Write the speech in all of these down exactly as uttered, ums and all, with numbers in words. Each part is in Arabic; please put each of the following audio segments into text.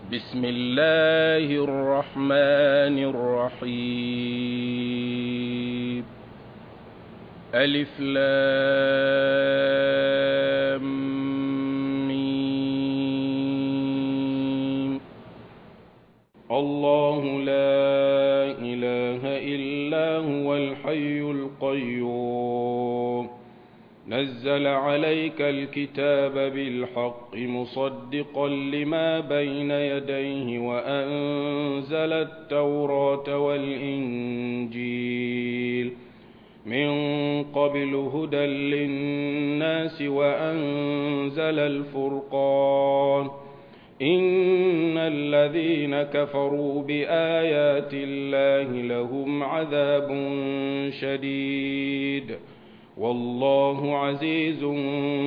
بسم الله الرحمن الرحيم. ألف لام ميم. الله لا إله إلا هو الحي القيوم، نزل عليك الكتاب بالحق مصدقا لما بين يديه وأنزل التوراة والإنجيل من قبل هدى للناس وأنزل الفرقان. إن الذين كفروا بآيات الله لهم عذاب شديد والله عزيز ذو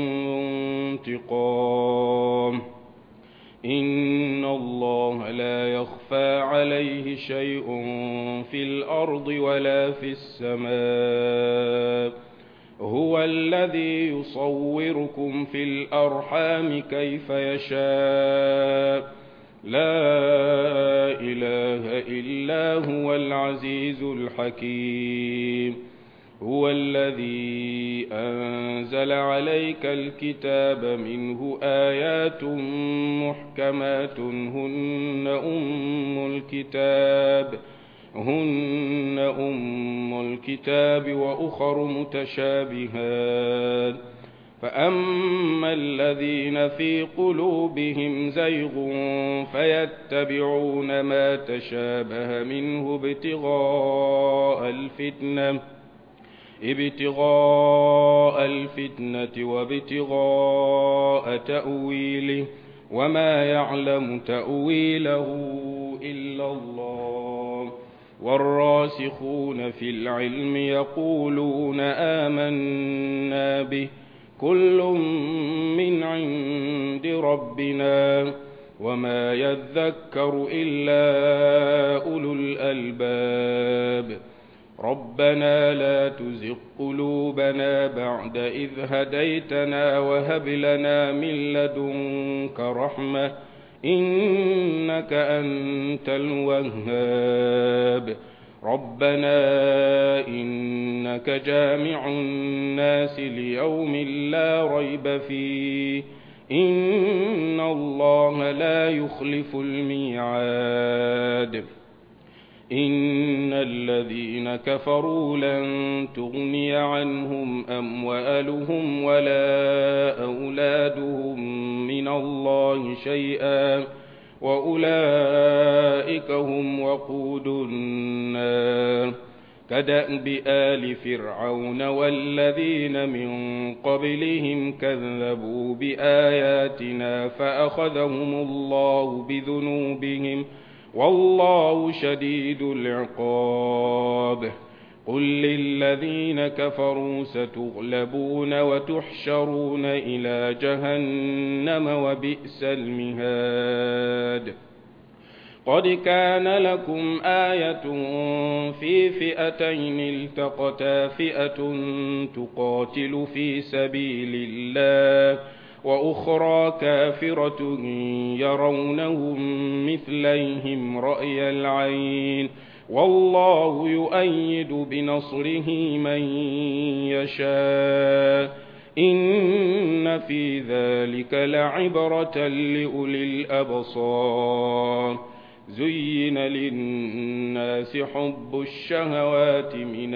انتقام. إن الله لا يخفى عليه شيء في الأرض ولا في السماء. هو الذي يصوركم في الأرحام كيف يشاء. لا إله إلا هو العزيز الحكيم. هو الذي أنزل عليك الكتاب منه آيات محكمات هن أم الكتاب هن أم الكتاب وأخر متشابهات، فأما الذين في قلوبهم زيغ فيتبعون ما تشابه منه ابتغاء الفتنة ابتغاء الفتنة وابتغاء تأويله وما يعلم تأويله إلا الله. والراسخون في العلم يقولون آمنا به كل من عند ربنا وما يذكر إلا أولو الألباب. ربنا لا تزغ قلوبنا بعد إذ هديتنا وهب لنا من لدنك رحمة إنك أنت الوهاب. ربنا إنك جامع الناس ليوم لا ريب فيه إن الله لا يخلف الميعاد. إن الذين كفروا لن تغني عنهم أموالهم ولا أولادهم من الله شيئا وأولئك هم وقود النار. كدأب آل فرعون والذين من قبلهم كذبوا بآياتنا فأخذهم الله بذنوبهم والله شديد العقاب. قل للذين كفروا ستغلبون وتحشرون إلى جهنم وبئس المهاد. قد كان لكم آية في فئتين التقتا فئة تقاتل في سبيل الله وأخرى كافرة يرونهم مثليهم رأي العين والله يؤيد بنصره من يشاء. إن في ذلك لعبرة لأولي الأبصار. زين للناس حب الشهوات من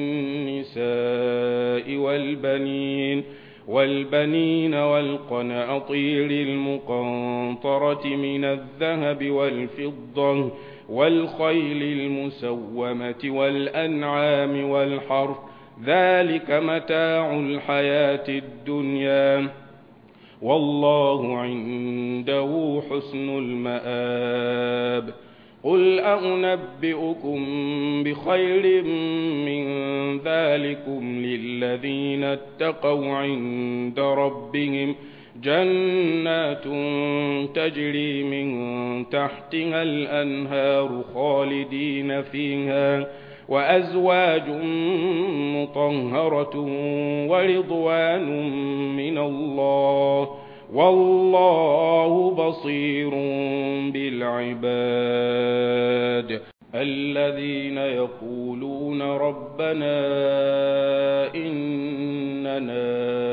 النساء والبنين والبنين والقناطير المقنطرة من الذهب والفضة والخيل المسومة والأنعام والحرث ذلك متاع الحياة الدنيا والله عنده حسن المآب. قل أنبئكم بخير من ذلكم للذين اتقوا عند ربهم جنات تجري من تحتها الأنهار خالدين فيها وأزواج مطهرة ورضوان من الله والله بصير بالعباد الذين يقولون ربنا إننا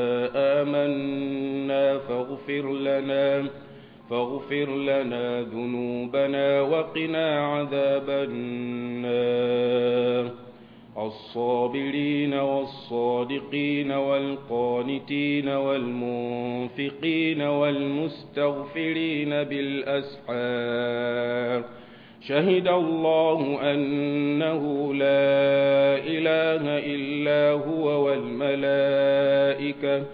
آمنا فاغفر لنا فاغفر لنا ذنوبنا وقنا عذاب النار الصابرين والصادقين والقانتين والمنفقين والمستغفرين بالأسحار شهد الله أنه لا إله إلا هو والملائكة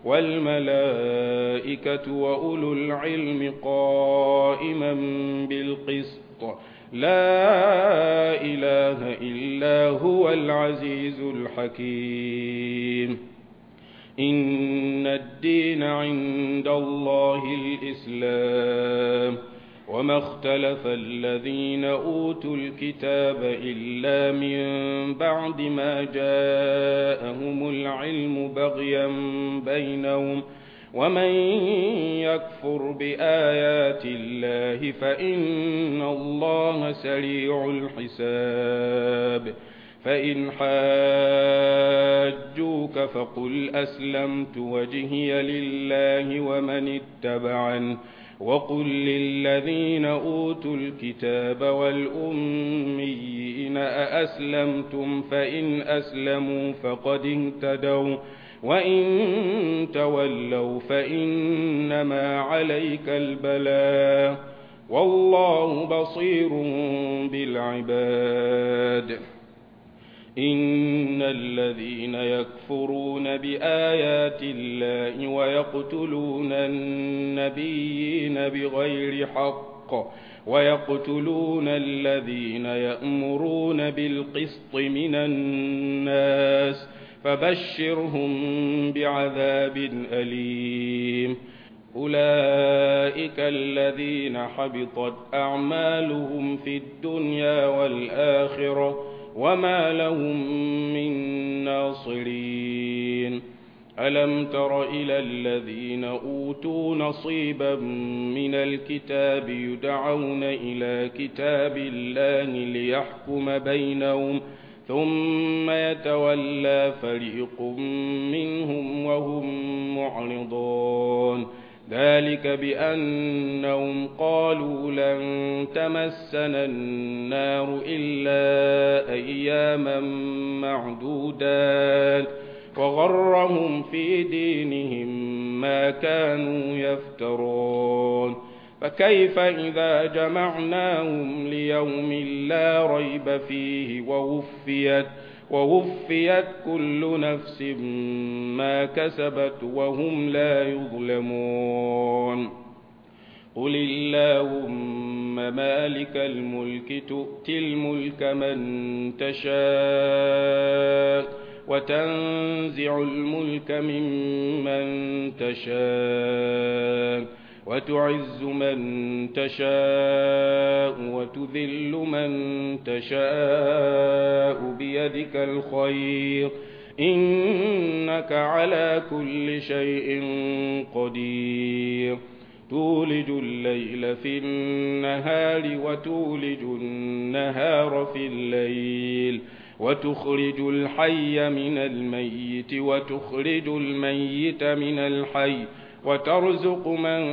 والملائكة وأولو العلم قائما بالقسط لا إله إلا هو العزيز الحكيم إن الدين عند الله الإسلام وما اختلف الذين أوتوا الكتاب إلا من بعد ما جاءهم العلم بغيا بينهم ومن يكفر بآيات الله فإن الله سريع الحساب فإن حاجوك فقل أسلمت وجهي لله ومن اتبعني وقل للذين أوتوا الكتاب والأميين أأسلمتم فإن أسلموا فقد اهتدوا وإن تولوا فإنما عليك البلاغ والله بصير بالعباد إن الذين يكفرون بآيات الله ويقتلون النبيين بغير حق ويقتلون الذين يأمرون بالقسط من الناس فبشرهم بعذاب أليم أولئك الذين حبطت أعمالهم في الدنيا والآخرة وما لهم من ناصرين ألم تر إلى الذين أوتوا نصيبا من الكتاب يدعون إلى كتاب الله ليحكم بينهم ثم يتولى فريق منهم وهم معرضون ذلك بأنهم قالوا لن تمسنا النار إلا أياما معدودات وغرهم في دينهم ما كانوا يفترون فكيف إذا جمعناهم ليوم لا ريب فيه ووفيت ووفيت كل نفس ما كسبت وهم لا يظلمون قل اللهم مالك الملك تؤتي الملك من تشاء وتنزع الملك ممن تشاء وتعز من تشاء وتذل من تشاء بيدك الخير إنك على كل شيء قدير تولج الليل في النهار وتولج النهار في الليل وتخرج الحي من الميت وتخرج الميت من الحي وترزق من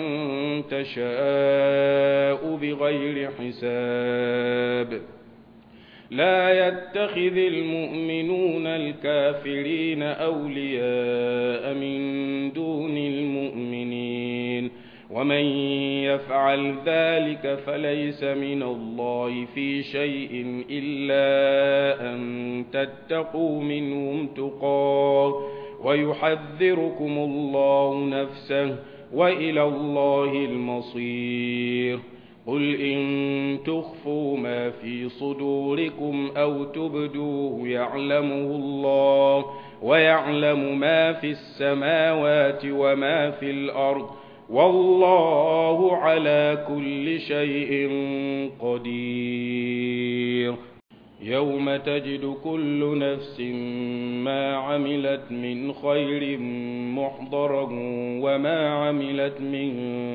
تشاء بغير حساب لا يتخذ المؤمنون الكافرين أولياء من دون المؤمنين ومن يفعل ذلك فليس من الله في شيء إلا أن تتقوا منهم تقاه ويحذركم الله نفسه وإلى الله المصير قل إن تخفوا ما في صدوركم أو تبدوه يعلمه الله ويعلم ما في السماوات وما في الأرض والله على كل شيء قدير يوم تجد كل نفس ما عملت من خير محضرا وما عملت من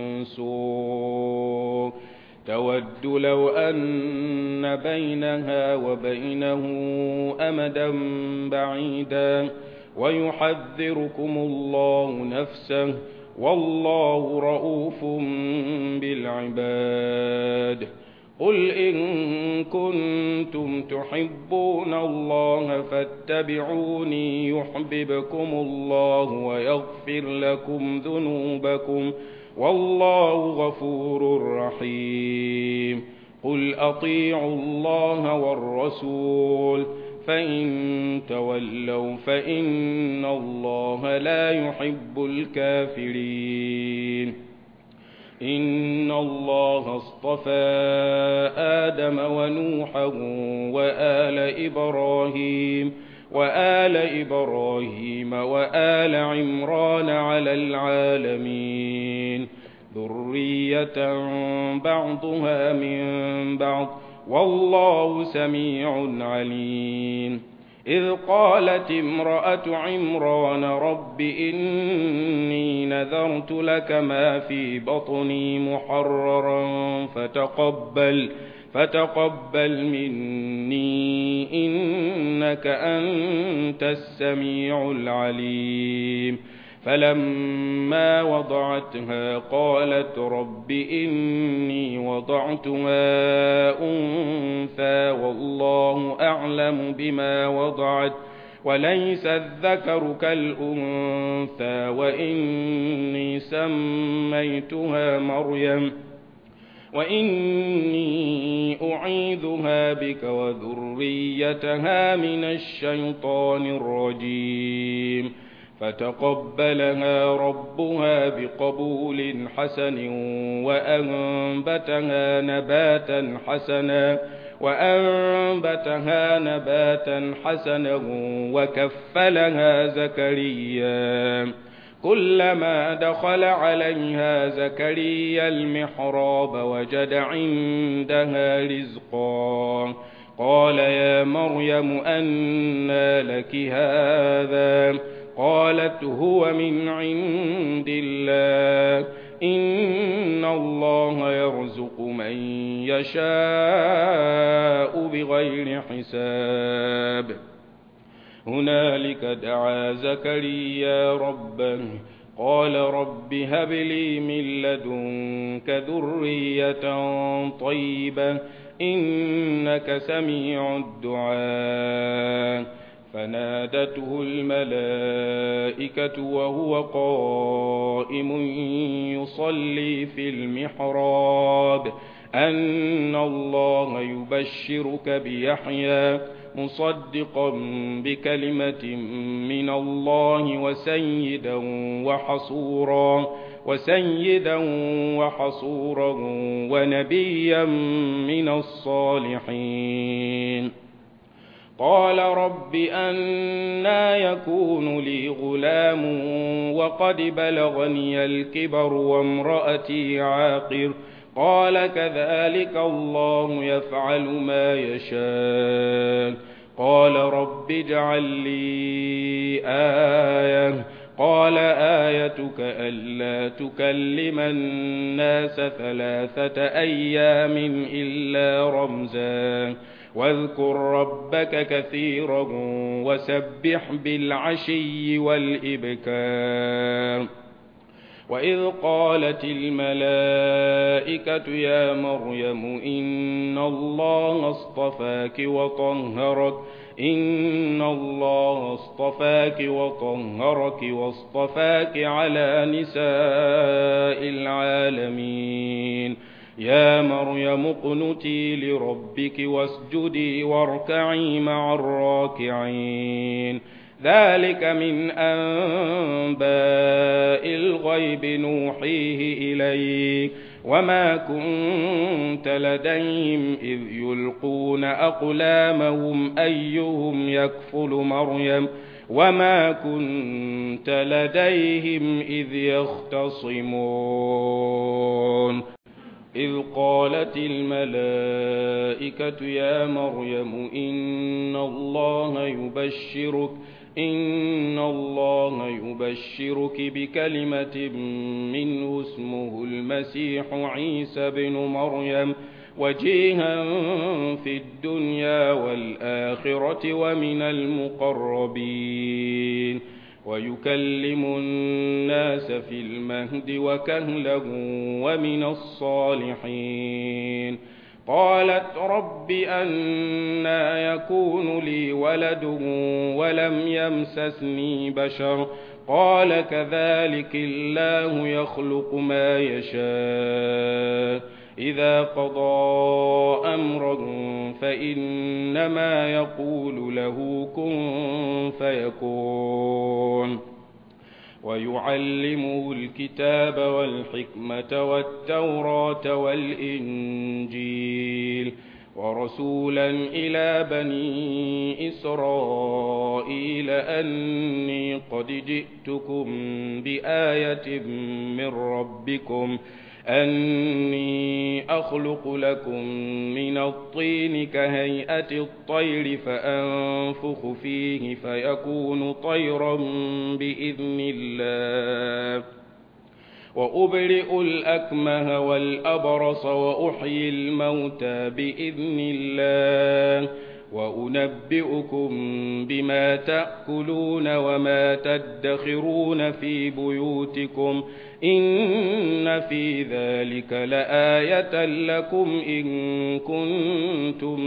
سوء تود لو أن بينها وبينه أمدا بعيدا ويحذركم الله نفسه والله رؤوف بالعباد. قل إن كنتم تحبون الله فاتبعوني يحببكم الله ويغفر لكم ذنوبكم والله غفور رحيم. قل أطيعوا الله والرسول فإن تولوا فإن الله لا يحب الكافرين. إن الله اصطفى آدم ونوحا وآل إبراهيم وآل إبراهيم وآل عمران على العالمين ذرية بعضها من بعض والله سميع عليم. إذ قالت امرأة عمران رب إني نذرت لك ما في بطني محررا فتقبل فتقبل مني إنك أنت السميع العليم. فلما وضعتها قالت رب إني وضعتها أنثى والله أعلم بما وضعت وليس الذكر كالأنثى وإني سميتها مريم وإني أعيذها بك وذريتها من الشيطان الرجيم. فتقبلها ربها بقبول حسن وأنبتها نباتا حسنا وأنبتها نباتا حسنا وكفلها زكريا. كلما دخل عليها زكريا المحراب وجد عندها رزقا قال يا مريم أنى لك هذا قالت هو من عند الله إن الله يرزق من يشاء بغير حساب. هنالك دعا زكريا ربه قال رب هب لي من لدنك ذرية طيبة إنك سميع الدعاء. فنادته الملائكة وهو قائم يصلي في المحراب أن الله يبشرك بيحيى مصدقا بكلمة من الله وسيدا وحصورا وسيدا وحصورا ونبيا من الصالحين. قال رب أنى يكون لي غلام وقد بلغني الكبر وامرأتي عاقر قال كذلك الله يفعل ما يشاء. قال رب اجعل لي آية قال آيتك ألا تكلم الناس ثلاثة أيام إلا رمزا واذكر ربك كثيرا وسبح بالعشي والإبكار. وإذ قالت الملائكة يا مريم إن الله اصطفاك وطهرك إن الله اصطفاك وطهرك واصطفاك على نساء العالمين. يا مريم اقنتي لربك واسجدي واركعي مع الراكعين. ذلك من أنباء الغيب نوحيه إليك وما كنت لديهم إذ يلقون أقلامهم أيهم يكفل مريم وما كنت لديهم إذ يختصمون. إذ قالت الملائكة يا مريم إن الله يبشرك إن الله يبشرك بكلمة منه اسمه المسيح عيسى بن مريم وجيها في الدنيا والآخرة ومن المقربين ويكلم الناس في المهد وكهلا ومن الصالحين. قالت رب أنى يكون لي ولد ولم يمسسني بشر قال كذلك الله يخلق ما يشاء إذا قضى أمرا فإنما يقول له كن فيكون. ويعلمه الكتاب والحكمة والتوراة والإنجيل ورسولا إلى بني إسرائيل أني قد جئتكم بآية من ربكم أني أخلق لكم من الطين كهيئة الطير فأنفخ فيه فيكون طيرا بإذن الله وأبرئ الأكمه والأبرص وأحيي الموتى بإذن الله وأنبئكم بما تأكلون وما تدخرون في بيوتكم إن في ذلك لآية لكم إن كنتم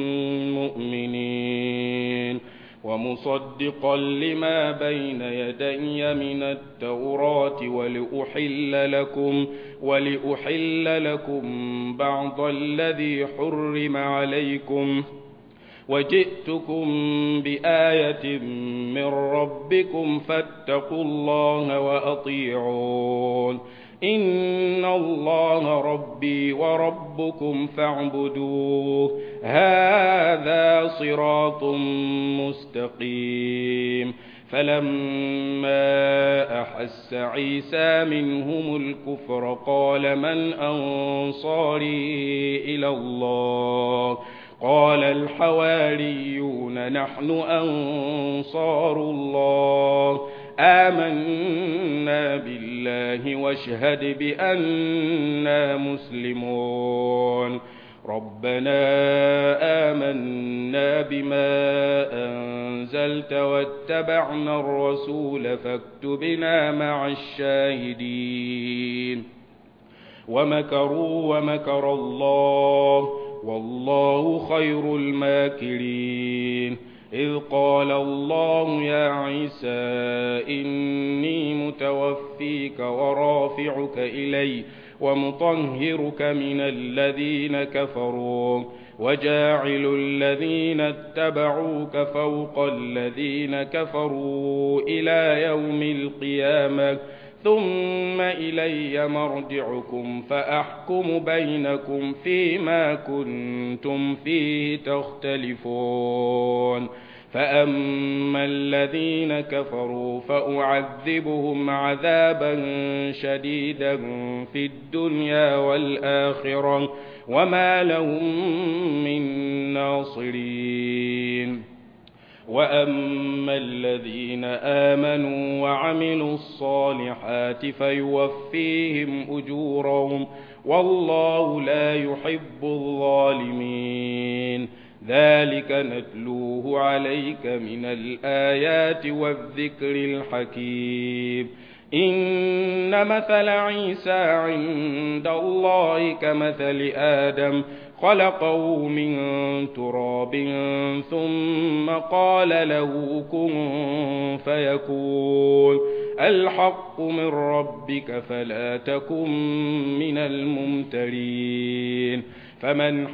مؤمنين. ومصدقا لما بين يدي من التوراة ولأحل لكم ولأحل لكم بعض الذي حرم عليكم وجئتكم بآية من ربكم فاتقوا الله وأطيعون إن الله ربي وربكم فاعبدوه هذا صراط مستقيم. فلما أحس عيسى منهم الكفر قال من أنصاري إلى الله قال الحواريون نحن أنصار الله آمنا بالله واشهد بأننا مسلمون. ربنا آمنا بما أنزلت واتبعنا الرسول فاكتبنا مع الشاهدين. ومكروا ومكر الله والله خير الماكرين. إذ قال الله يا عيسى إني متوفيك ورافعك إلي ومطهرك من الذين كفروا وجاعل الذين اتبعوك فوق الذين كفروا إلى يوم القيامة ثم إلي مرجعكم فأحكم بينكم فيما كنتم فيه تختلفون. فأما الذين كفروا فأعذبهم عذابا شديدا في الدنيا والآخرة وما لهم من ناصرين. وأما الذين آمنوا وعملوا الصالحات فيوفيهم أجورهم والله لا يحب الظالمين. ذلك نتلوه عليك من الآيات والذكر الحكيم. إن مثل عيسى عند الله كمثل آدم خلقه من تراب ثم قال له كن فيكون. الحق من ربك فلا تكن من الممترين. فمن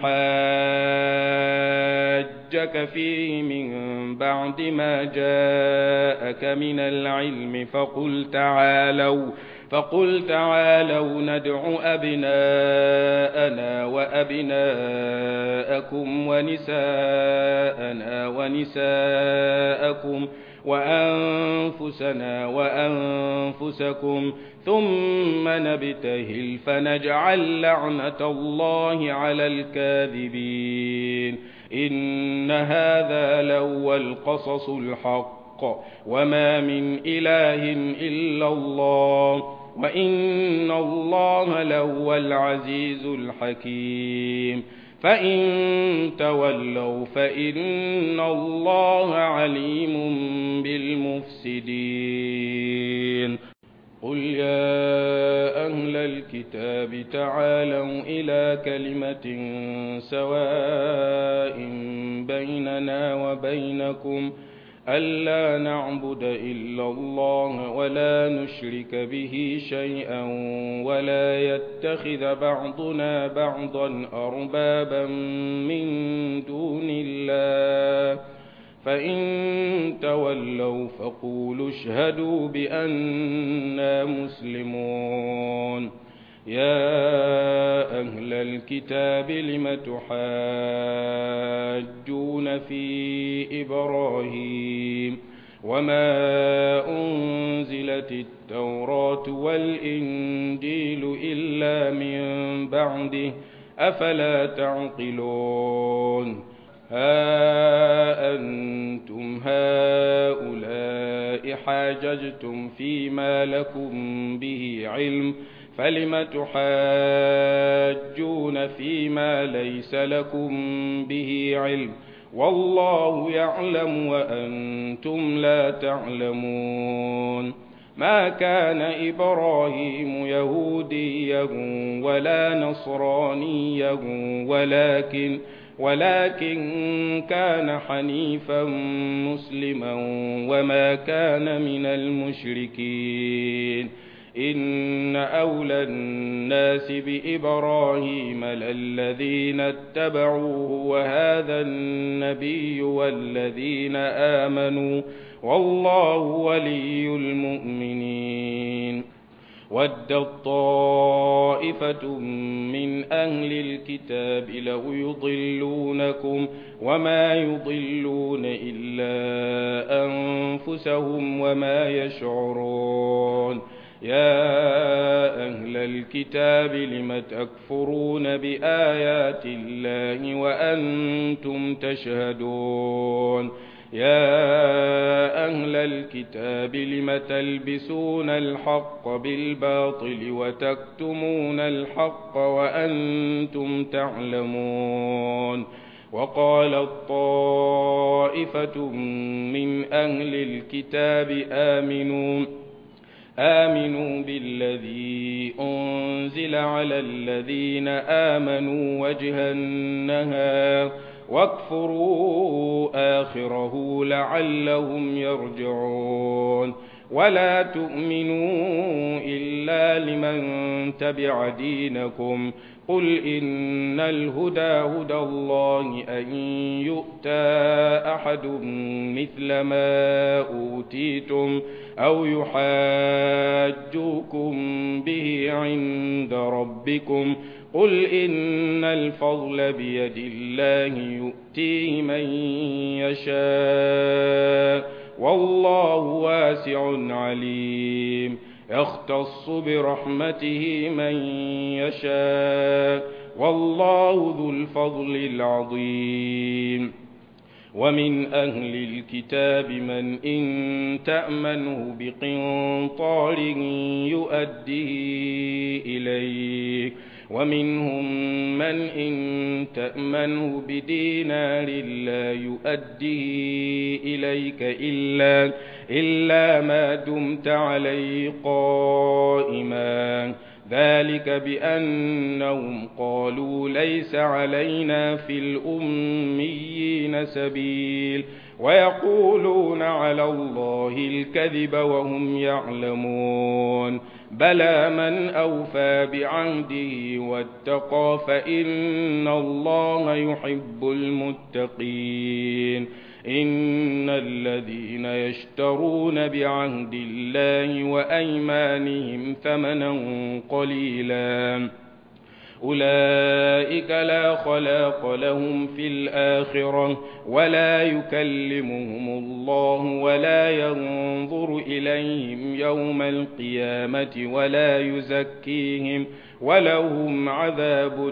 حاجك فيه من بعد ما جاءك من العلم فقل تعالوا فقل تعالوا ندع أبناءنا وأبناءكم ونساءنا ونساءكم وأنفسنا وأنفسكم ثم نبتهل فنجعل لعنة الله على الكاذبين إن هذا لهو القصص الحق وما من إله إلا الله وإن الله لهو العزيز الحكيم فإن تولوا فإن الله عليم بالمفسدين قل يا أهل الكتاب تعالوا إلى كلمة سواء بيننا وبينكم ألا نعبد إلا الله ولا نشرك به شيئا ولا يتخذ بعضنا بعضا أربابا من دون الله فإن تولوا فقولوا اشهدوا بأننا مسلمون يا أهل الكتاب لم تحاجون في إبراهيم وما أنزلت التوراة والإنجيل إلا من بعده أفلا تعقلون ها أنتم هؤلاء حاججتم فيما لكم به علم فلم تحاجون فيما ليس لكم به علم والله يعلم وأنتم لا تعلمون ما كان إبراهيم يهوديا ولا نصرانيا ولكن ولكن كان حنيفا مسلما وما كان من المشركين إن أولى الناس بإبراهيم للذين اتبعوه وهذا النبي والذين آمنوا والله ولي المؤمنين ودت طائفة من أهل الكتاب لو يضلونكم وما يضلون إلا أنفسهم وما يشعرون يا أهل الكتاب لم تكفرون بآيات الله وأنتم تشهدون يا أهل الكتاب لم تلبسون الحق بالباطل وتكتمون الحق وأنتم تعلمون وقالت طائفة من أهل الكتاب آمنوا آمنوا بالذي أنزل على الذين آمنوا وجه النهار واكفروا آخره لعلهم يرجعون ولا تؤمنوا إلا لمن تبع دينكم قل إن الهدى هدى الله أن يؤتى أحد مثل ما أوتيتم أو يحاجوكم به عند ربكم قل إن الفضل بيد الله يؤتيه من يشاء والله واسع عليم يختص برحمته من يشاء والله ذو الفضل العظيم ومن أهل الكتاب من إن تأمنه بقنطار يؤديه إليك ومنهم من إن تأمنه بدينار لا يؤديه إليك إلا, إلا ما دمت عليه قائما ذلك بأنهم قالوا ليس علينا في الأميين سبيل ويقولون على الله الكذب وهم يعلمون بلى من أوفى بعهده واتقى فإن الله يحب المتقين إن الذين يشترون بعهد الله وأيمانهم ثمنا قليلا أولئك لا خلاق لهم في الآخرة ولا يكلمهم الله ولا ينظر إليهم يوم القيامة ولا يزكيهم ولهم عذاب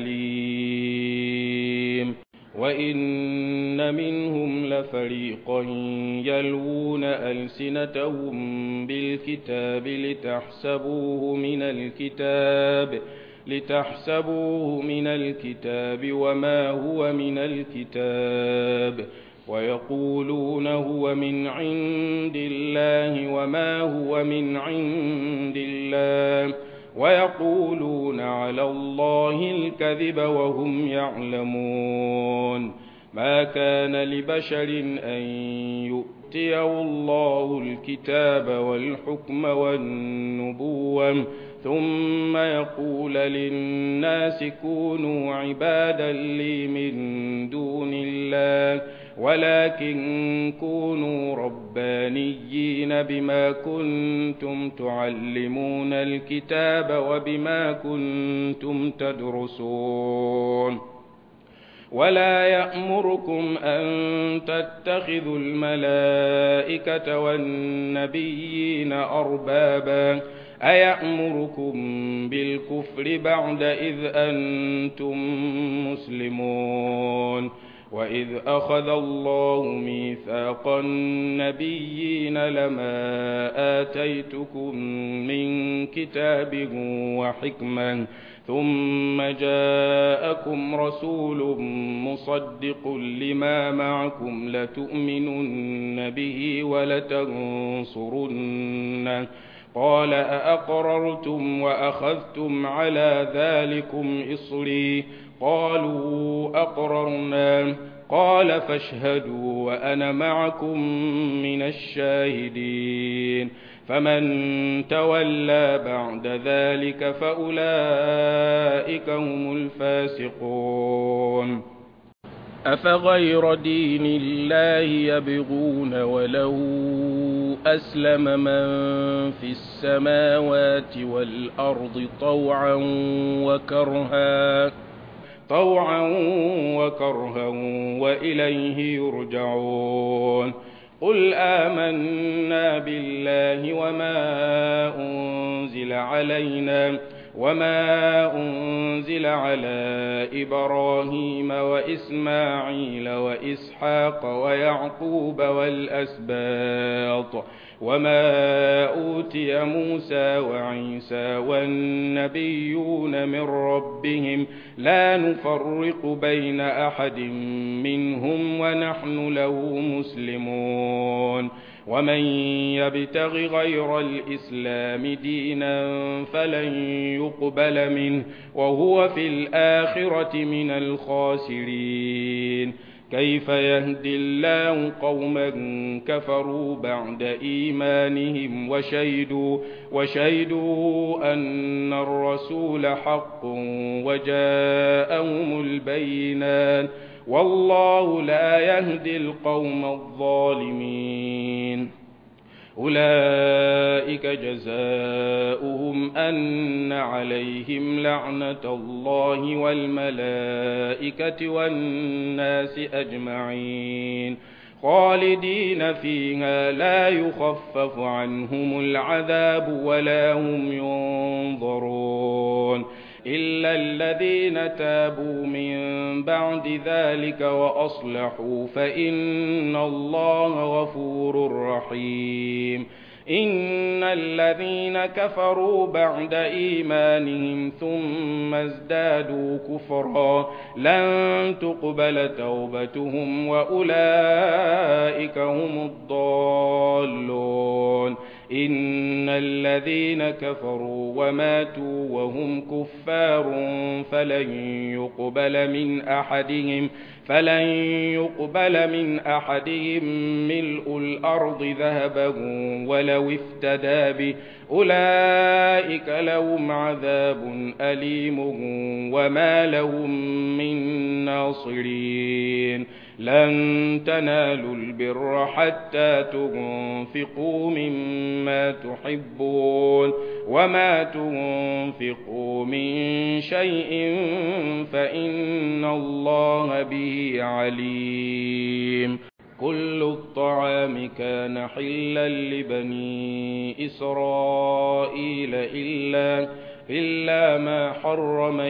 أليم وإن منهم لفريقا يلوون ألسنتهم بالكتاب لتحسبوه من الكتاب لتحسبوه من الكتاب وما هو من الكتاب ويقولون هو من عند الله وما هو من عند الله ويقولون على الله الكذب وهم يعلمون ما كان لبشر أن يؤتيه الله الكتاب والحكم والنبوة ثم يقول للناس كونوا عبادا لي من دون الله ولكن كونوا ربانيين بما كنتم تعلمون الكتاب وبما كنتم تدرسون ولا يأمركم أن تتخذوا الملائكة والنبيين أربابا أيأمركم بالكفر بعد إذ أنتم مسلمون وإذ أخذ الله ميثاق النبيين لما آتيتكم من كتاب وحكمة ثم جاءكم رسول مصدق لما معكم لتؤمنن به ولتنصرنه قال أأقررتم وأخذتم على ذلكم إصري قالوا أقررنا قال فاشهدوا وأنا معكم من الشاهدين فمن تولى بعد ذلك فأولئك هم الفاسقون أفغير دين الله يبغون وله أسلم من في السماوات والأرض طوعا وكرها طوعا وكرها وإليه يرجعون قل آمنا بالله وما أنزل علينا وما أنزل على إبراهيم وإسماعيل وإسحاق ويعقوب والأسباط وما أوتي موسى وعيسى والنبيون من ربهم لا نفرق بين أحد منهم ونحن له مسلمون ومن يبتغ غير الإسلام دينا فلن يقبل منه وهو في الآخرة من الخاسرين كيف يهدي الله قوما كفروا بعد إيمانهم وشهدوا, وشهدوا أن الرسول حق وجاءهم البينات والله لا يهدي القوم الظالمين أولئك جزاؤهم أن عليهم لعنة الله والملائكة والناس أجمعين خالدين فيها لا يخفف عنهم العذاب ولا هم ينظرون إلا الذين تابوا من بعد ذلك وأصلحوا فإن الله غفور رحيم إن الذين كفروا بعد إيمانهم ثم ازدادوا كفرا لن تقبل توبتهم وأولئك هم الضالون إن الذين كفروا وماتوا وهم كفار فلن يقبل من أحدهم فلن يقبل من أحدهم ملء الأرض ذهبا ولو افتدى به أولئك لهم عذاب أليم وما لهم من ناصرين لن تنالوا البر حتى تنفقوا مما تحبون وما تنفقوا من شيء فإن الله به عليم كل الطعام كان حلا لبني إسرائيل إلا إلا ما حرم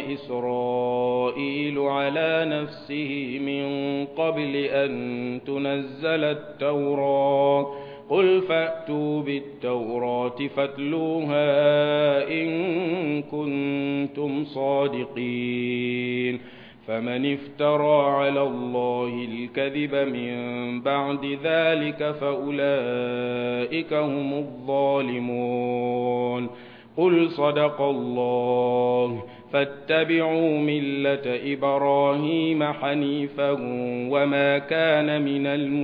إسرائيل على نفسه من قبل أن تنزل التوراة قل فأتوا بالتوراة فاتلوها إن كنتم صادقين فمن افترى على الله الكذب من بعد ذلك فأولئك هم الظالمون قل صدق الله فاتبعوا ملة إبراهيم حنيفا وما كان من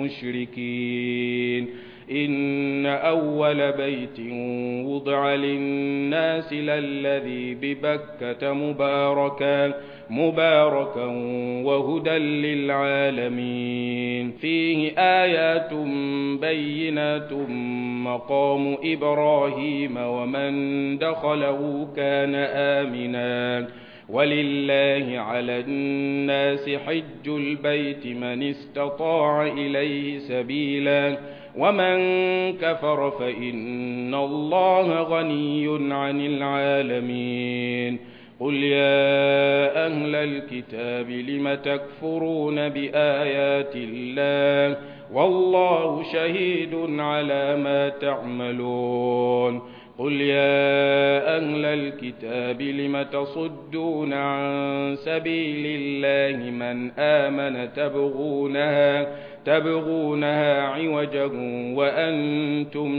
المشركين إن أول بيت وضع للناس للذي ببكة مباركا مباركا وهدى للعالمين فيه آيات بينات مقام إبراهيم ومن دخله كان آمنا ولله على الناس حج البيت من استطاع إليه سبيلا ومن كفر فإن الله غني عن العالمين قل يا أهل الكتاب لم تكفرون بآيات الله والله شهيد على ما تعملون قل يا أهل الكتاب لم تصدون عن سبيل الله من آمن تبغونها تبغونها عوجا وأنتم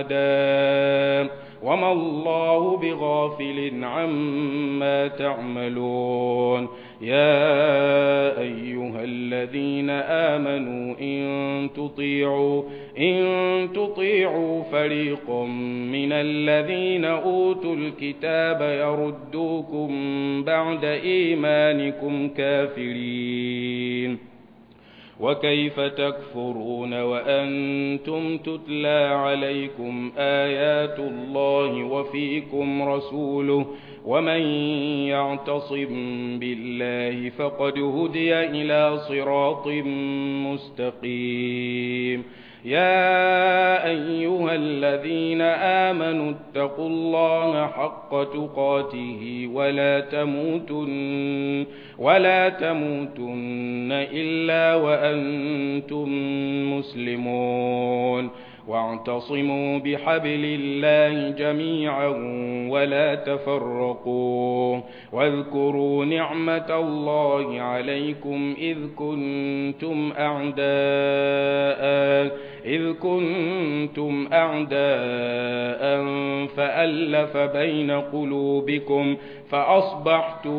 شهداء وما الله بغافل عما تعملون يا أيها الذين آمنوا إن تطيعوا إن تطيعوا فريقا من الذين أوتوا الكتاب يردوكم بعد إيمانكم كافرين وكيف تكفرون وأنتم تتلى عليكم آيات الله وفيكم رسوله ومن يعتصم بالله فقد هدي إلى صراط مستقيم يا أيها الذين آمنوا اتقوا الله حق تقاته ولا تموتن ولا تموتن إلا وأنتم مسلمون واعتصموا بحبل الله جميعا ولا تفرقوا واذكروا نعمة الله عليكم إذ كنتم أعداء إذ كنتم أعداء فألف بين قلوبكم فأصبحتم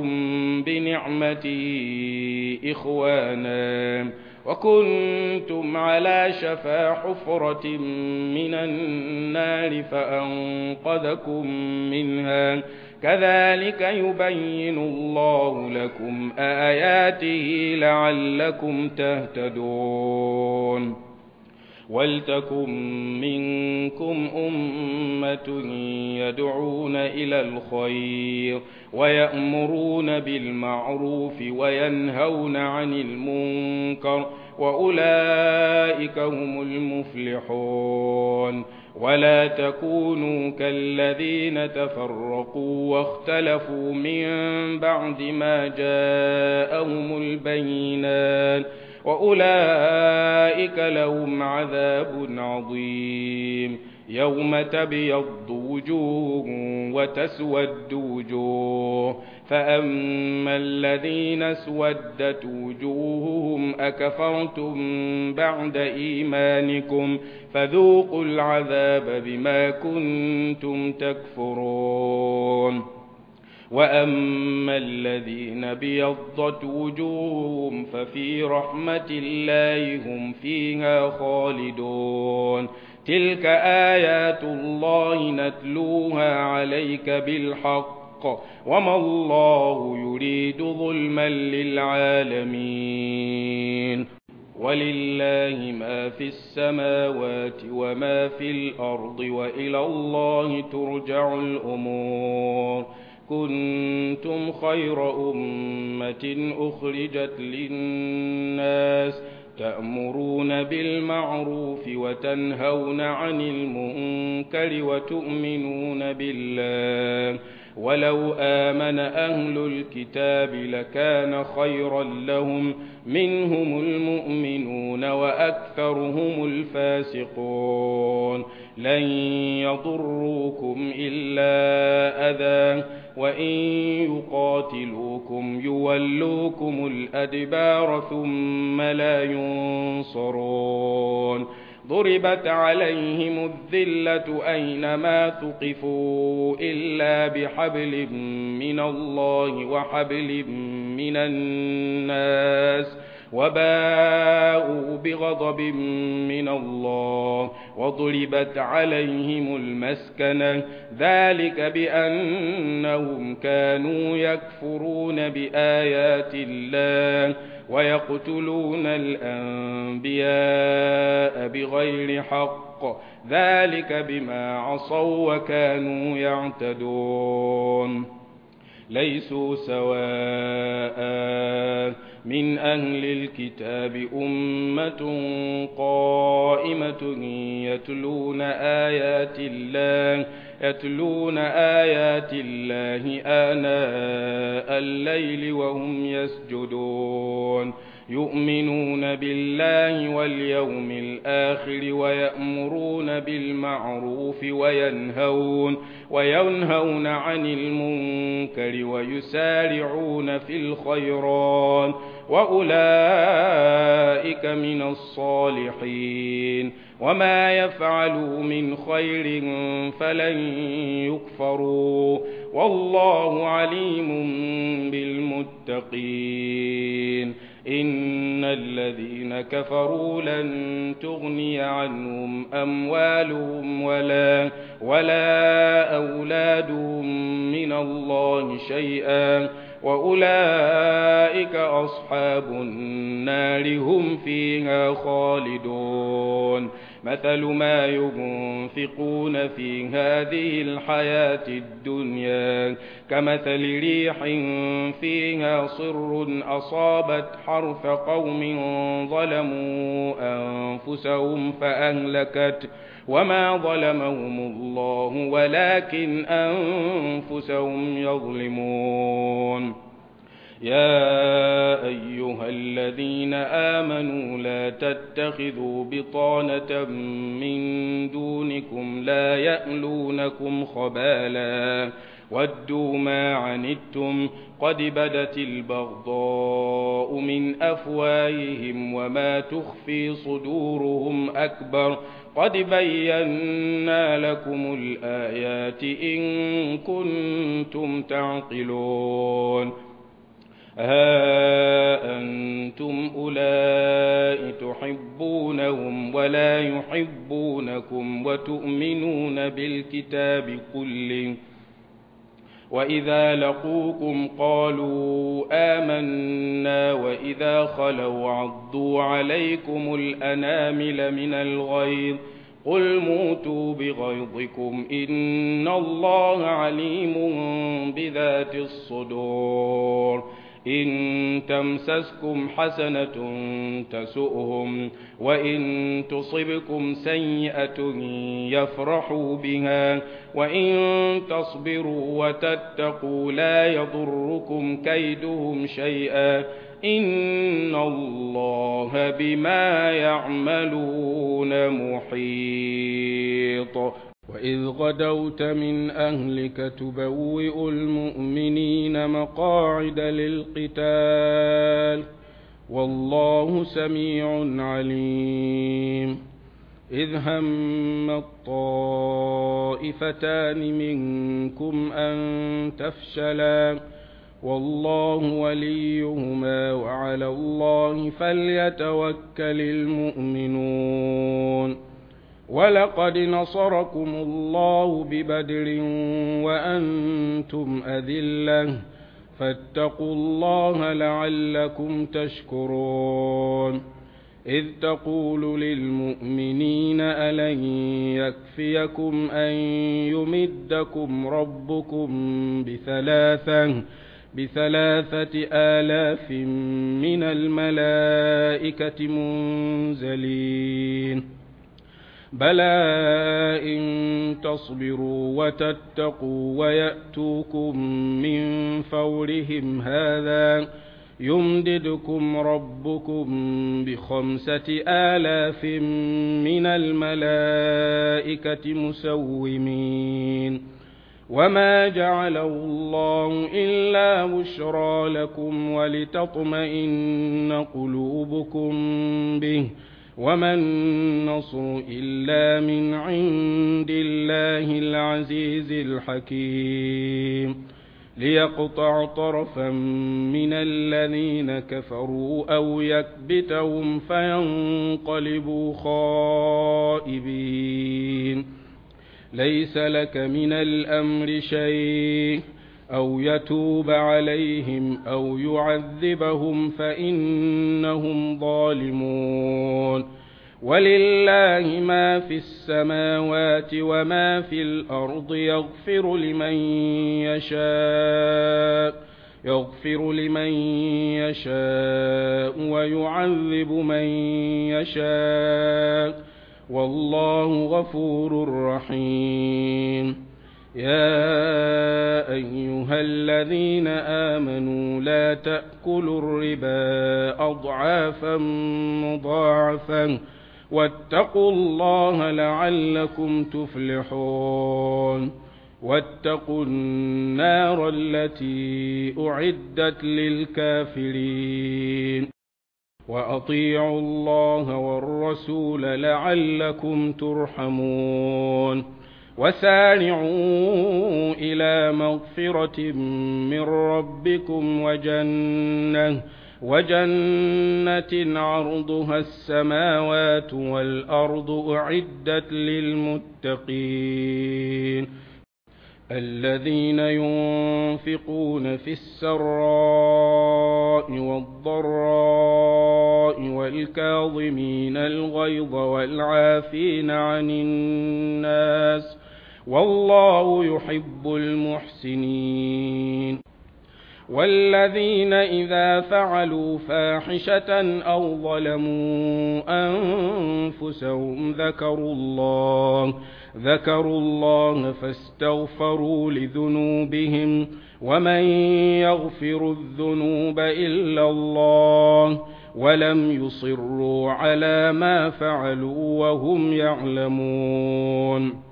بنعمته إخوانا وكنتم على شفا حفرة من النار فأنقذكم منها كذلك يبين الله لكم آياته لعلكم تهتدون ولتكن منكم أمة يدعون إلى الخير ويأمرون بالمعروف وينهون عن المنكر وأولئك هم المفلحون ولا تكونوا كالذين تفرقوا واختلفوا من بعد ما جاءهم البينات وأولئك لهم عذاب عظيم يوم تبيض وجوه وتسود وجوه فأما الذين اسودت وجوههم أكفرتم بعد إيمانكم فذوقوا العذاب بما كنتم تكفرون وأما الذين بيضت وجوههم ففي رحمة الله هم فيها خالدون تلك آيات الله نتلوها عليك بالحق وما الله يريد ظلما للعالمين ولله ما في السماوات وما في الأرض وإلى الله ترجع الأمور كنتم خير أمة أخرجت للناس تأمرون بالمعروف وتنهون عن المنكر وتؤمنون بالله ولو آمن أهل الكتاب لكان خيرا لهم منهم المؤمنون وأكثرهم الفاسقون لن يضروكم إلا أذى وإن يقاتلوكم يولوكم الأدبار ثم لا ينصرون ضربت عليهم الذلة أينما ثقفوا إلا بحبل من الله وحبل من الناس وباءوا بغضب من الله وضربت عليهم المسكنة ذلك بأنهم كانوا يكفرون بآيات الله ويقتلون الأنبياء بغير حق ذلك بما عصوا وكانوا يعتدون ليسوا سواء من أهل الكتاب أمة قائمة يتلون آيات الله يتلون آيات الله آناء الليل وهم يسجدون يؤمنون بالله واليوم الآخر ويأمرون بالمعروف وينهون وينهون عن المنكر ويسارعون في الخيرات وأولئك من الصالحين وما يفعلوا من خير فلن يكفروا والله عليم بالمتقين إن الذين كفروا لن تغني عنهم أموالهم ولا ولا أولادهم من الله شيئا وأولئك أصحاب النار هم فيها خالدون مثل ما ينفقون في هذه الحياة الدنيا كمثل ريح فيها صر أصابت حرث قوم ظلموا أنفسهم فأهلكت وما ظلمهم الله ولكن أنفسهم يظلمون يا أيها الذين آمنوا لا تتخذوا بطانة من دونكم لا يألونكم خبالا ودوا ما عنتم قد بدت البغضاء من أفواههم وما تخفي صدورهم أكبر قد بينا لكم الآيات إن كنتم تعقلون ها أنتم أولئك تحبونهم ولا يحبونكم وتؤمنون بالكتاب كله وإذا لقوكم قالوا آمنا وإذا خلوا عضوا عليكم الأنامل من الغيظ قل موتوا بغيظكم إن الله عليم بذات الصدور إن تمسسكم حسنة تسؤهم وإن تصبكم سيئة يفرحوا بها وإن تصبروا وتتقوا لا يضركم كيدهم شيئا إن الله بما يعملون محيط وإذ غدوت من أهلك تبوئ المؤمنين مقاعد للقتال والله سميع عليم إذ هم الطائفتان منكم أن تفشلا والله وليهما وعلى الله فليتوكل المؤمنون ولقد نصركم الله ببدر وأنتم أذلة فاتقوا الله لعلكم تشكرون إذ تقول للمؤمنين ألن يكفيكم أن يمدكم ربكم بثلاثة بثلاثة آلاف من الملائكة منزلين بلى إن تصبروا وتتقوا ويأتوكم من فورهم هذا يمددكم ربكم بخمسة آلاف من الملائكة مسومين وما جعله الله إلا بشرى لكم ولتطمئن قلوبكم به وما النصر إلا من عند الله العزيز الحكيم ليقطع طرفا من الذين كفروا أو يكبتهم فينقلبوا خائبين ليس لك من الأمر شيء أو يتوب عليهم أو يعذبهم فإنهم ظالمون ولله ما في السماوات وما في الأرض يغفر لمن يشاء يغفر لمن يشاء ويعذب من يشاء والله غفور رحيم يا أيها الذين آمنوا لا تأكلوا الربا أضعافا مضاعفا واتقوا الله لعلكم تفلحون واتقوا النار التي أعدت للكافرين وأطيعوا الله والرسول لعلكم ترحمون وسارعوا إلى مغفرة من ربكم وجنة وجنة عرضها السماوات والأرض أعدت للمتقين الذين ينفقون في السراء والضراء والكاظمين الغيظ والعافين عن الناس والله يحب المحسنين والذين إذا فعلوا فاحشة أو ظلموا أنفسهم ذكروا الله ذكروا الله فاستغفروا لذنوبهم ومن يغفر الذنوب إلا الله ولم يصروا على ما فعلوا وهم يعلمون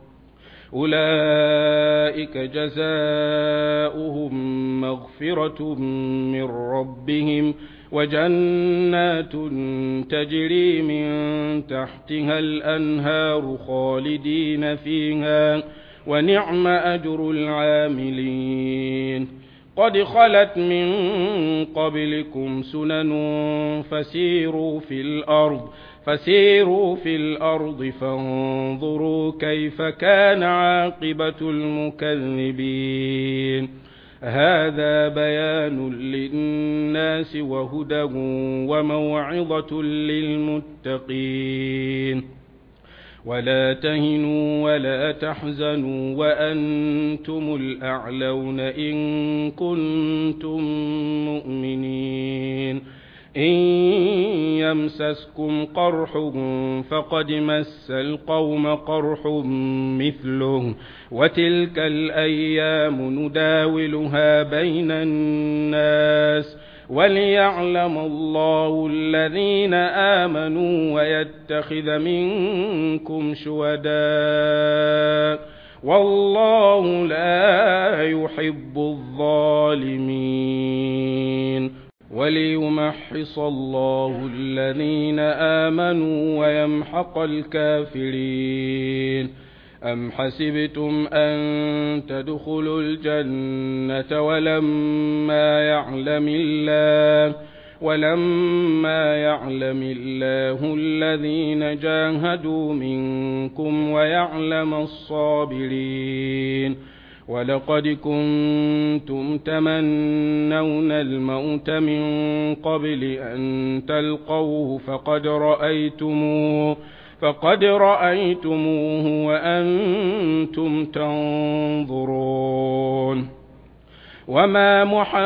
أولئك جزاؤهم مغفرة من ربهم وجنات تجري من تحتها الأنهار خالدين فيها ونعم أجر العاملين قد خلت من قبلكم سنن فسيروا في الأرض فسيروا في الأرض فانظروا كيف كان عاقبة المكذبين هذا بيان للناس وهدى وموعظة للمتقين ولا تهنوا ولا تحزنوا وأنتم الأعلون إن كنتم مؤمنين إن يمسسكم قرح فقد مس القوم قرح مثله وتلك الأيام نداولها بين الناس وليعلم الله الذين آمنوا ويتخذ منكم شهداء والله لا يحب الظالمين وليمحص الله الذين آمنوا ويمحق الكافرين أم حسبتم أن تدخلوا الجنة ولما يعلم الله ولما يعلم الله الذين جاهدوا منكم ويعلم الصابرين ولقد كنتم تمنون الموت من قبل أن تلقوه فقد رأيتموه فقد رأيتموه وأنتم تنظرون وما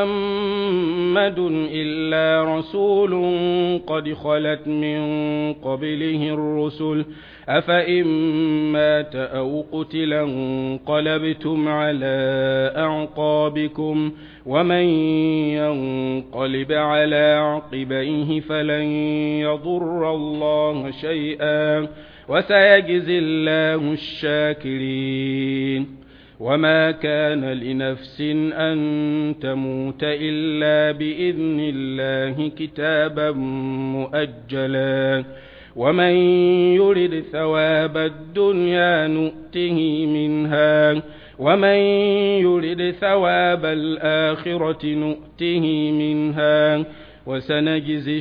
محمد إلا رسول قد خلت من قبله الرسل أفإن مات أو قتل انقلبتم على أعقابكم ومن ينقلب على عقبيه فلن يضر الله شيئا وسيجزي الله الشاكرين وما كان لنفس أن تموت إلا بإذن الله كتابا مؤجلا ومن يرد ثواب الدنيا نؤته منها ومن يرد ثواب الآخرة نؤته منها وسنجزي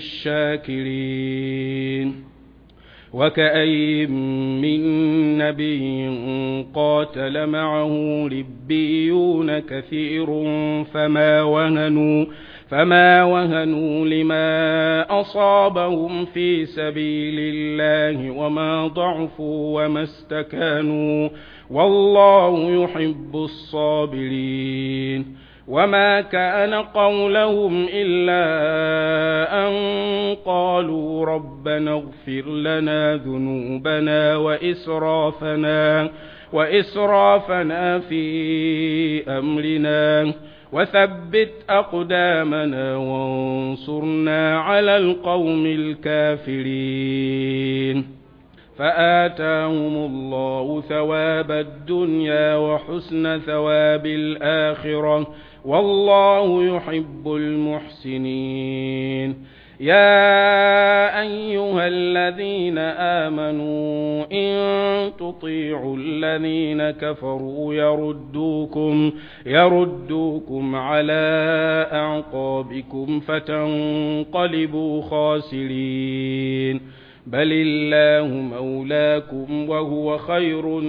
الشاكرين وكأي من نبي قاتل معه ربيون كثير فما وهنوا فما وهنوا لما أصابهم في سبيل الله وما ضعفوا وما استكانوا والله يحب الصابرين وما كان قولهم إلا أن قالوا ربنا اغفر لنا ذنوبنا وإسرافنا وإسرافنا في أمرنا وثبت أقدامنا وانصرنا على القوم الكافرين فآتاهم الله ثواب الدنيا وحسن ثواب الآخرة والله يحب المحسنين يا أيها الذين آمنوا إن تطيعوا الذين كفروا يردوكم يردوكم على أعقابكم فتنقلبوا خاسرين بل الله مولاكم وهو خير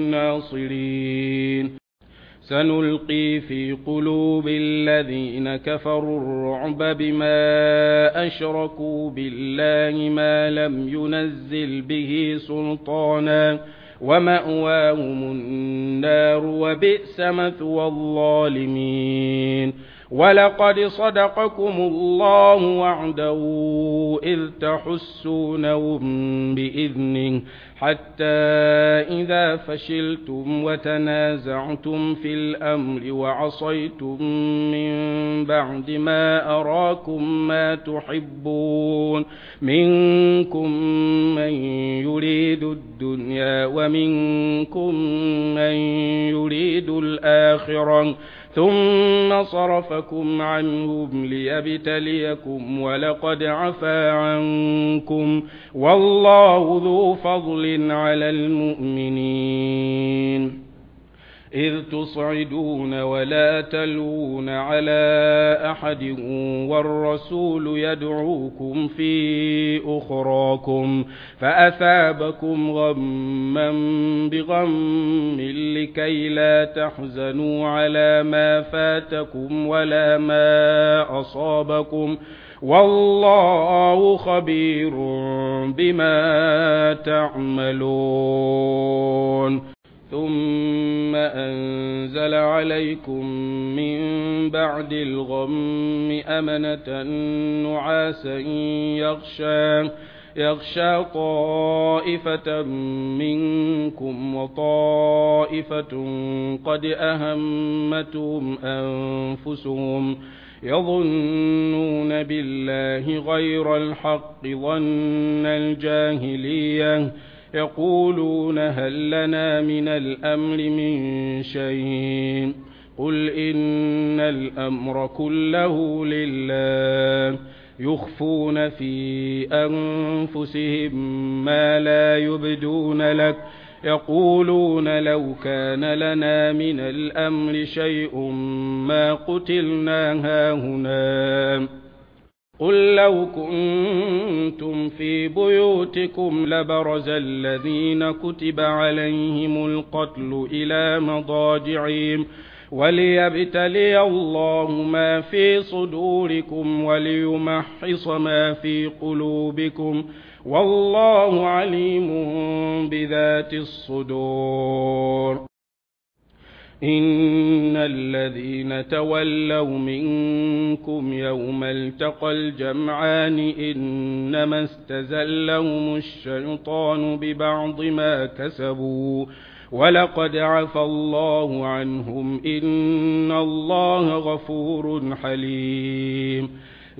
الناصرين سنلقي في قلوب الذين كفروا الرعب بما أشركوا بالله ما لم ينزل به سلطانا ومأواهم النار وبئس مثوى الظالمين ولقد صدقكم الله وعده إذ تحسونهم بإذنه حتى إذا فشلتم وتنازعتم في الأمر وعصيتم من بعد ما أراكم ما تحبون منكم من يريد الدنيا ومنكم من يريد الآخرة ثم صرفكم عنهم ليبتليكم ولقد عفا عنكم والله ذو فضل على المؤمنين إذ تصعدون ولا تلوون على أحد والرسول يدعوكم في أخراكم فأثابكم غما بغم لكي لا تحزنوا على ما فاتكم ولا ما أصابكم والله خبير بما تعملون ثم أنزل عليكم من بعد الغم أمنة نعاسا يغشى يغشى طائفة منكم وطائفة قد أهمتهم أنفسهم يظنون بالله غير الحق ظن الجاهلية يقولون هل لنا من الأمر من شيء قل إن الأمر كله لله يخفون في أنفسهم ما لا يبدون لك يقولون لو كان لنا من الأمر شيء ما قتلنا هاهنا قل لو كنتم في بيوتكم لبرز الذين كتب عليهم القتل إلى مضاجعهم وليبتلي الله ما في صدوركم وليمحص ما في قلوبكم والله عليم بذات الصدور. إن الذين تولوا منكم يوم التقى الجمعان إنما استزلهم الشيطان ببعض ما كسبوا ولقد عفى الله عنهم إن الله غفور حليم.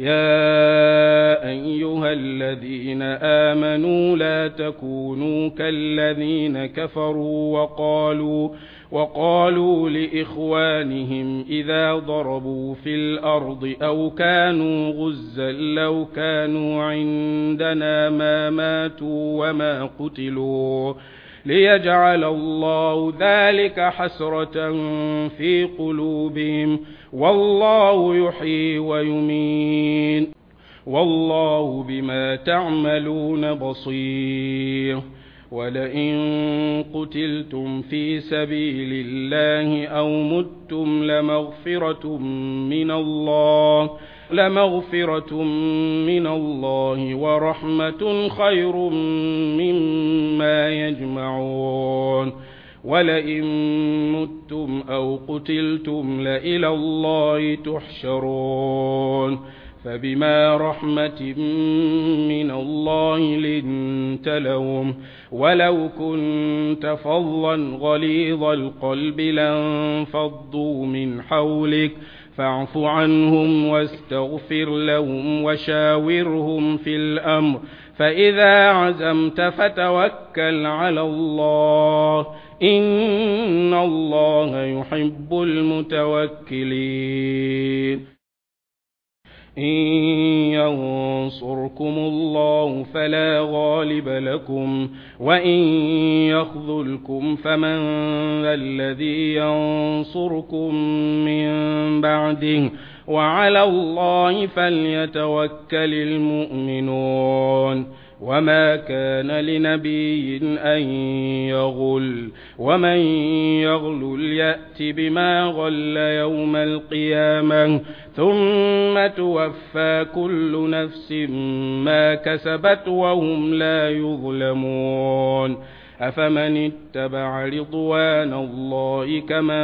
يا أيها الذين آمنوا لا تكونوا كالذين كفروا وقالوا وقالوا لإخوانهم إذا ضربوا في الأرض أو كانوا غزا لو كانوا عندنا ما ماتوا وما قتلوا ليجعل الله ذلك حسرة في قلوبهم والله يحيي ويميت والله بما تعملون بصير. ولئن قتلتم في سبيل الله أو متم لمغفرة من الله لمغفرة من الله ورحمة خير مما يجمعون. ولئن متم أو قتلتم لإلى الله تحشرون. فبما رحمة من الله لنت لهم ولو كنت فظا غليظ القلب لانفضوا من حولك فاعف عنهم واستغفر لهم وشاورهم في الأمر فإذا عزمت فتوكل على الله إن الله يحب المتوكلين. إن ينصركم الله فلا غالب لكم وإن يخذلكم فمن ذا الذي ينصركم من بعده وعلى الله فليتوكل المؤمنون. وما كان لنبي أن يغل ومن يغل يأت بما غل يوم القيامة ثم توفى كل نفس ما كسبت وهم لا يظلمون. أفمن اتبع رضوان الله كمن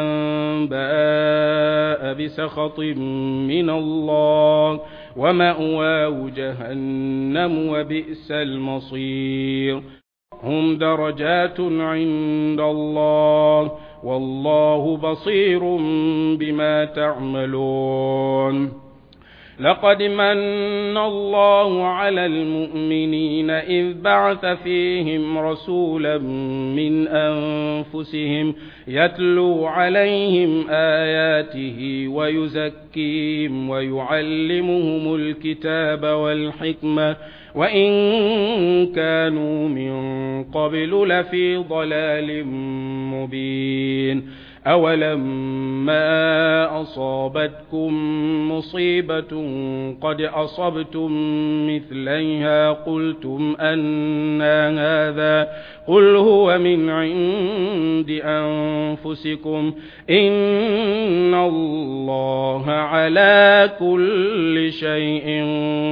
باء بسخط من الله ومأواه جهنم وبئس المصير. هم درجات عند الله والله بصير بما تعملون. لقد من الله على المؤمنين إذ بعث فيهم رسولا من أنفسهم يتلو عليهم آياته ويزكيهم ويعلمهم الكتاب والحكمة وإن كانوا من قبل لفي ضلال مبين. أولما أصابتكم مصيبة قد أصبتم مثليها قلتم أنى هذا قل هو من عند أنفسكم إن الله على كل شيء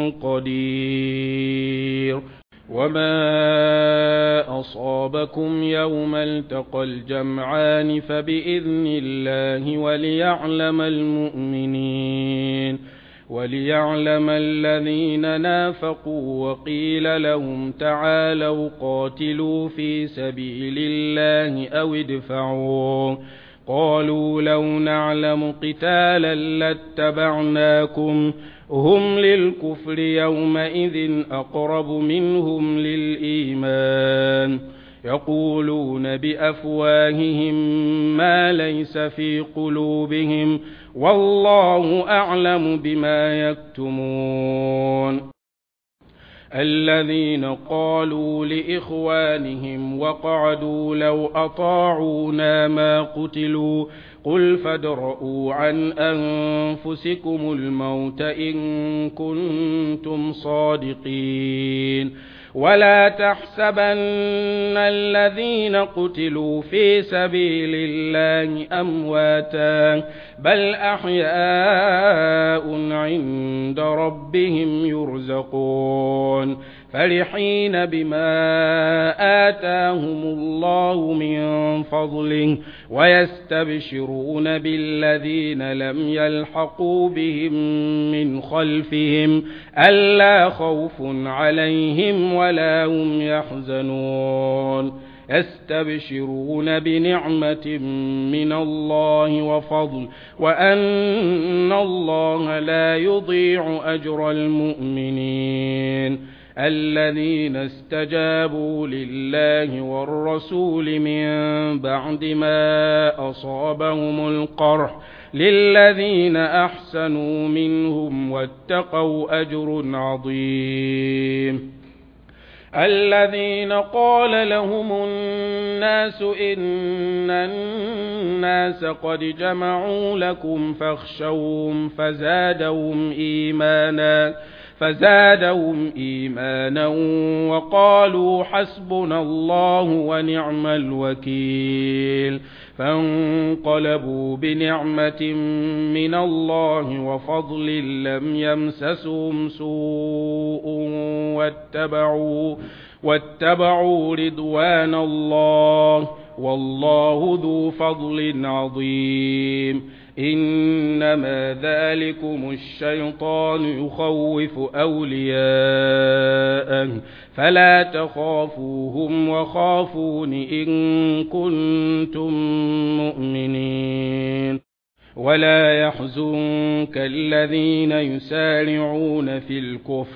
قدير. وما أصابكم يوم التقى الجمعان فبإذن الله وليعلم المؤمنين وليعلم الذين نافقوا وقيل لهم تعالوا قاتلوا في سبيل الله أو ادفعوا قالوا لو نعلم قتالا لاتبعناكم هم للكفر يومئذ أقرب منهم للإيمان يقولون بأفواههم ما ليس في قلوبهم والله أعلم بما يكتمون. الذين قالوا لإخوانهم وقعدوا لو أطاعونا ما قتلوا قل فادرءوا عن أنفسكم الموت إن كنتم صادقين ولا تحسبن الذين قتلوا في سبيل الله أمواتا بل أحياء عند ربهم يرزقون فرحين بما آتاهم الله من فضله ويستبشرون بالذين لم يلحقوا بهم من خلفهم ألا خوف عليهم ولا هم يحزنون يستبشرون بنعمة من الله وفضل وأن الله لا يضيع أجر المؤمنين الذين استجابوا لله والرسول من بعد ما أصابهم القرح للذين أحسنوا منهم واتقوا أجر عظيم الذين قال لهم الناس إن الناس قد جمعوا لكم فاخشوهم فزادهم إيمانا فزادهم إيمانا وقالوا حسبنا الله ونعم الوكيل فانقلبوا بنعمة من الله وفضل لم يمسسهم سوء واتبعوا, واتبعوا رضوان الله والله ذو فضل عظيم إنما ذلكم الشيطان يخوف أولياءه فلا تخافوهم وخافون إن كنتم مؤمنين ولا يحزنك الذين يسارعون في الكفر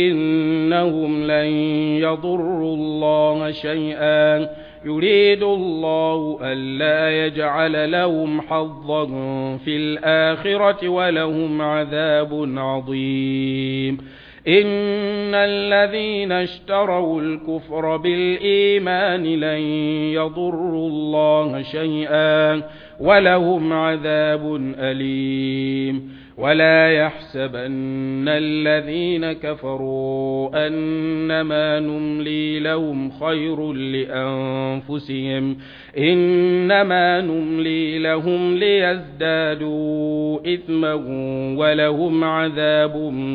إنهم لن يضروا الله شيئا يريد الله ألا يجعل لهم حظا في الآخرة ولهم عذاب عظيم إن الذين اشتروا الكفر بالإيمان لن يضروا الله شيئا ولهم عذاب أليم ولا يحسبن الذين كفروا أنما نملي لهم خير لأنفسهم إنما نملي لهم ليزدادوا إثما ولهم عذاب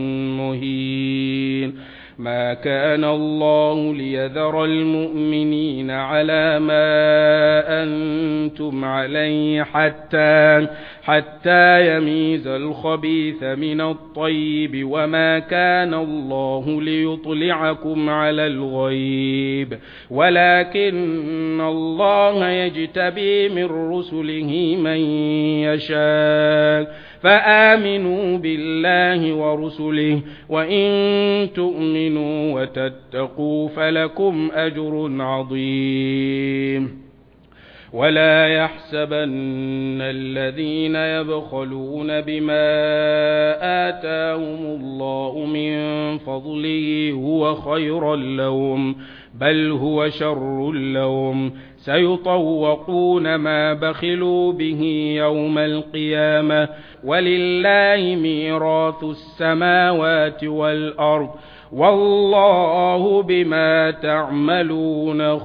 مهين ما كان الله ليذر المؤمنين على ما أنتم عليه حتى حتى يميز الخبيث من الطيب وما كان الله ليطلعكم على الغيب ولكن الله يجتبي من رسله من يشاء فآمنوا بالله ورسله وإن تؤمنوا وتتقوا فلكم أجر عظيم ولا يحسبن الذين يبخلون بما آتاهم الله من فضله هو خيرا لهم بل هو شر لهم سيطوقون ما بخلوا به يوم القيامة ولله ميراث السماوات والأرض والله بما تعملون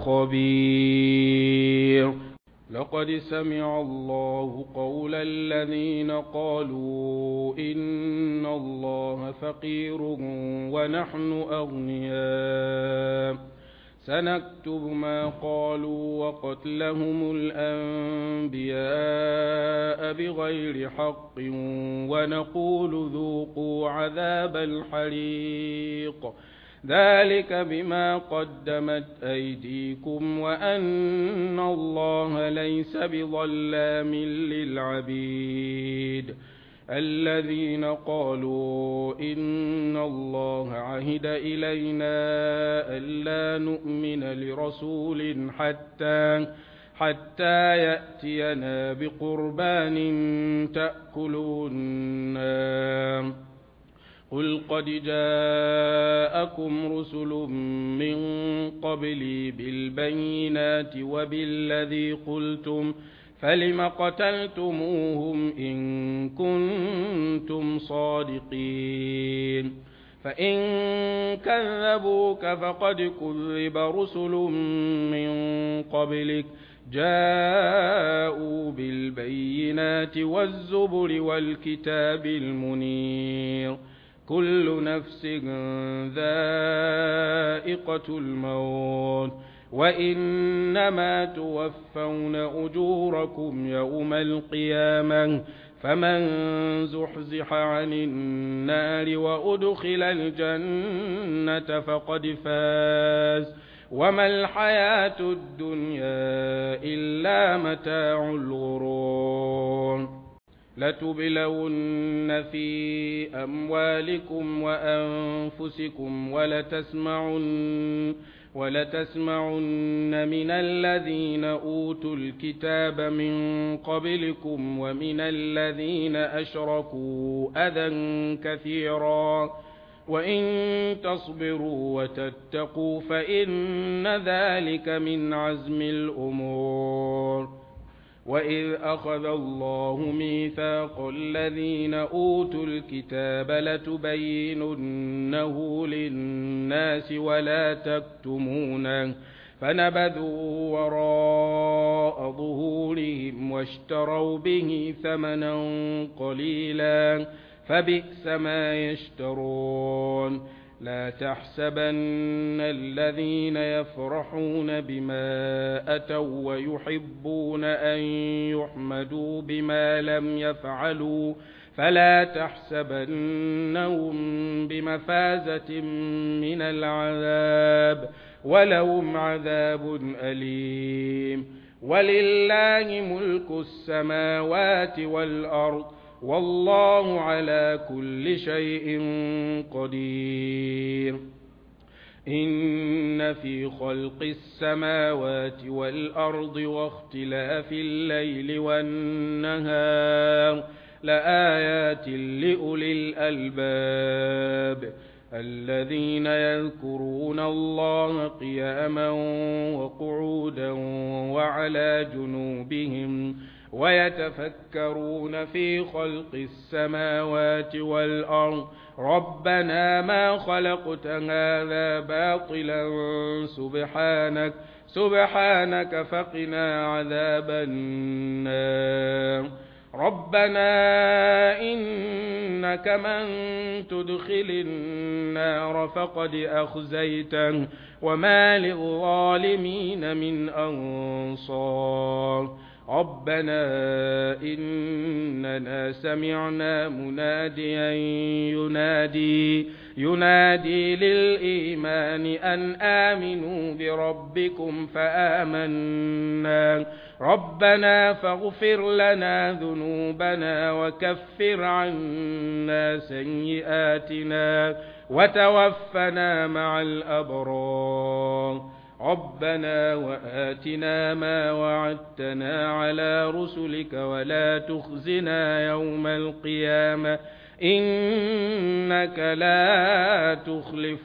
خبير لقد سمع الله قول الذين قالوا إن الله فقير ونحن أغنياء سنكتب ما قالوا وقتلهم الأنبياء بغير حق ونقول ذوقوا عذاب الحريق ذلك بما قدمت أيديكم وأن الله ليس بظلام للعبيد الذين قالوا إن الله عهد إلينا ألا نؤمن لرسول حتى حتى يأتينا بقربان تأكلوا النار قل قد جاءكم رسل من قبلي بالبينات وبالذي قلتم فلم قتلتموهم إن كنتم صادقين فإن كذبوك فقد كذب رسل من قبلك جاءوا بالبينات والزبر والكتاب المنير كل نفس ذائقة الموت وإنما توفون أجوركم يوم القيامة فمن زحزح عن النار وأدخل الجنة فقد فاز وما الحياة الدنيا إلا متاع الغرور لتبلون في أموالكم وأنفسكم ولتسمعن ولتسمعن من الذين أوتوا الكتاب من قبلكم ومن الذين أشركوا أذى كثيرا وإن تصبروا وتتقوا فإن ذلك من عزم الأمور وإذ أخذ الله ميثاق الذين أوتوا الكتاب لتبيننه للناس ولا تكتمونه فنبذوا وراء ظهورهم واشتروا به ثمنا قليلا فبئس ما يشترون لا تحسبن الذين يفرحون بما أتوا ويحبون أن يحمدوا بما لم يفعلوا فلا تحسبنهم بمفازة من العذاب ولهم عذاب أليم ولله ملك السماوات والأرض والله على كل شيء قدير إن في خلق السماوات والأرض واختلاف الليل والنهار لآيات لأولي الألباب الذين يذكرون الله قياما وقعودا وعلى جنوبهم ويتفكرون في خلق السماوات والأرض ربنا ما خلقت هذا باطلا سبحانك سبحانك فقنا عذاب النار ربنا إنك من تدخل النار فقد أخزيته وما للظالمين من أنصار ربنا إننا سمعنا مناديا ينادي ينادي للإيمان أن آمنوا بربكم فآمنا ربنا فاغفر لنا ذنوبنا وكفر عنا سيئاتنا وتوفنا مع الأبرار ربنا وآتنا ما وعدتنا على رسلك ولا تخزنا يوم القيامة إنك لا تخلف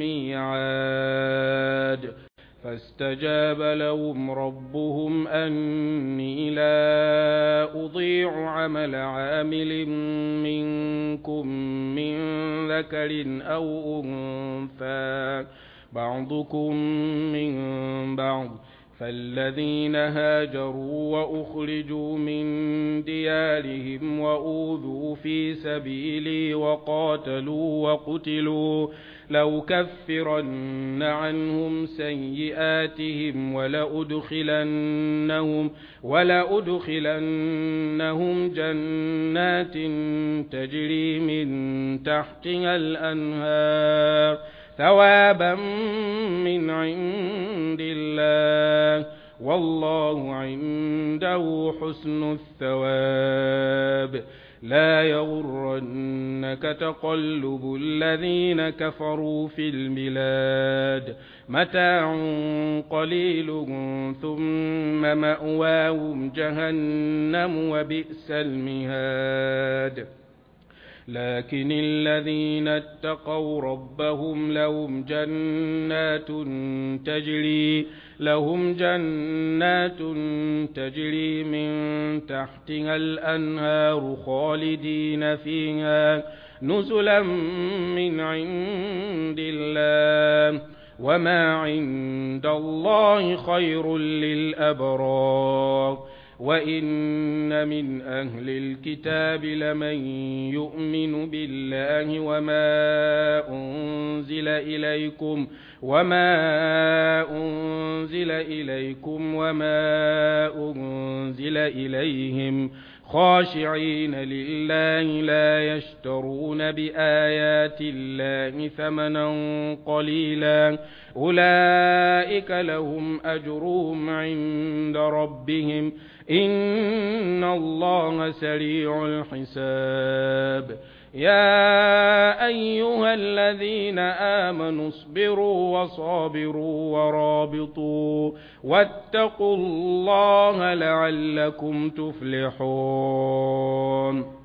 الميعاد فاستجاب لهم ربهم أني لا أضيع عمل عامل منكم من ذكر أو أنثى بعضكم من بعض فالذين هاجروا وأخرجوا من ديارهم وأوذوا في سبيلي وقاتلوا وقتلوا لأكفرن عنهم سيئاتهم ولأدخلنهم ولأدخلنهم جنات تجري من تحتها الأنهار ثوابا من عند الله والله عنده حسن الثواب لا يغرنك تقلب الذين كفروا في البلاد متاع قليل ثم مأواهم جهنم وبئس المهاد لكن الذين اتقوا ربهم لهم جنات تجري لهم جنات تجري من تحتها الأنهار خالدين فيها نزلا من عند الله وما عند الله خير للأبرار وإن من أهل الكتاب لمن يؤمن بالله وما أنزل إليكم وما أنزل إليكم وما أنزل إليهم خاشعين لله لا يشترون بآيات الله ثمنا قليلا أولئك لهم أجرهم عند ربهم إن الله سريع الحساب يا أيها الذين آمنوا اصبروا وصابروا ورابطوا واتقوا الله لعلكم تفلحون